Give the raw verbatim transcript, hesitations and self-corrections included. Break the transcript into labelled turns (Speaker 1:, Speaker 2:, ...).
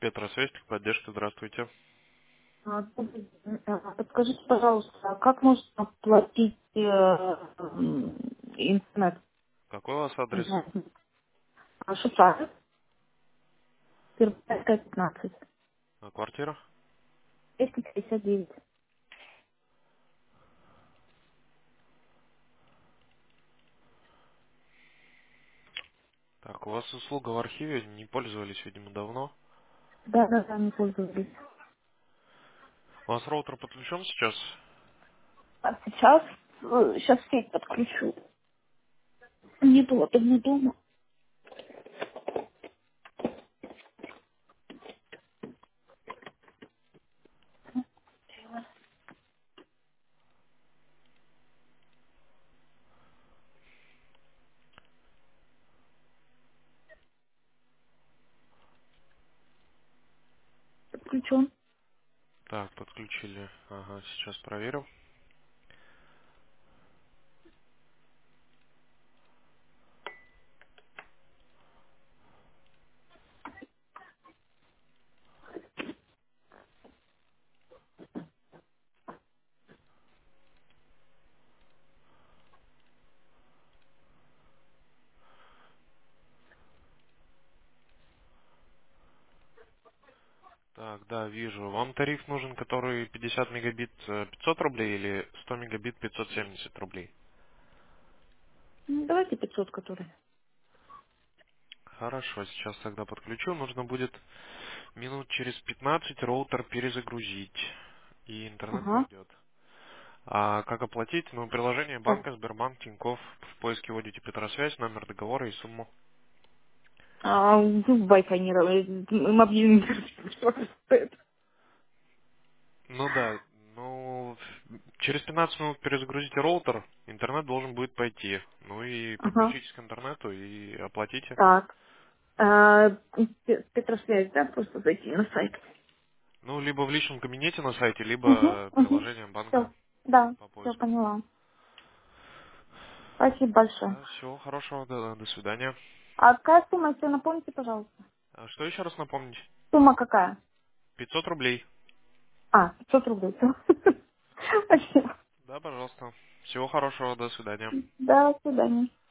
Speaker 1: Петросвязь, поддержка, здравствуйте.
Speaker 2: А, добрый день. А, Подскажите, пожалуйста, а как можно оплатить э, м, интернет?
Speaker 1: Какой у вас адрес?
Speaker 2: Интернет. А, Шуша, Первая пятнадцать,
Speaker 1: А, Квартира?
Speaker 2: двести пятьдесят девять.
Speaker 1: Так, у вас услуга в архиве, не пользовались, видимо, давно.
Speaker 2: Да, да, да, не пользовались.
Speaker 1: У вас роутер подключен сейчас?
Speaker 2: А сейчас, э, сейчас сеть подключу. Не было давно дома. Подключен.
Speaker 1: Так, подключили. Ага, сейчас проверю. Так, да, вижу. Вам тариф нужен, который пятьдесят мегабит э, пятьсот рублей или сто мегабит пятьсот семьдесят рублей?
Speaker 2: Ну, давайте пятьсот, который.
Speaker 1: Хорошо, сейчас тогда подключу. Нужно будет минут через пятнадцать роутер перезагрузить, и интернет
Speaker 2: Ага.
Speaker 1: пойдет. А как оплатить? Ну, приложение
Speaker 2: Так.
Speaker 1: банка, Сбербанк, Тинькофф. В поиске вводите Петросвязь, номер договора и сумму.
Speaker 2: А, ну, Wi-Fi не работает. Мобильный интернет. Что это?
Speaker 1: Ну да, ну, через пятнадцать минут перезагрузите роутер, интернет должен будет пойти. Ну и
Speaker 2: Ага.
Speaker 1: подключитесь к интернету и оплатите.
Speaker 2: Так. А, Пе- Петросвязь, да, просто зайти на сайт.
Speaker 1: Ну, либо в личном кабинете на сайте,
Speaker 2: Угу,
Speaker 1: либо
Speaker 2: угу.
Speaker 1: приложением банка
Speaker 2: Все. Да,
Speaker 1: по
Speaker 2: все
Speaker 1: поиску.
Speaker 2: поняла. Спасибо большое.
Speaker 1: Да, всего хорошего, да, до свидания.
Speaker 2: А какая сумма, если напомните, пожалуйста?
Speaker 1: А что еще раз напомнить?
Speaker 2: Сумма какая?
Speaker 1: пятьсот рублей.
Speaker 2: А, пятьсот рублей. Всё. Спасибо.
Speaker 1: Да, пожалуйста. Всего хорошего, до свидания.
Speaker 2: До свидания.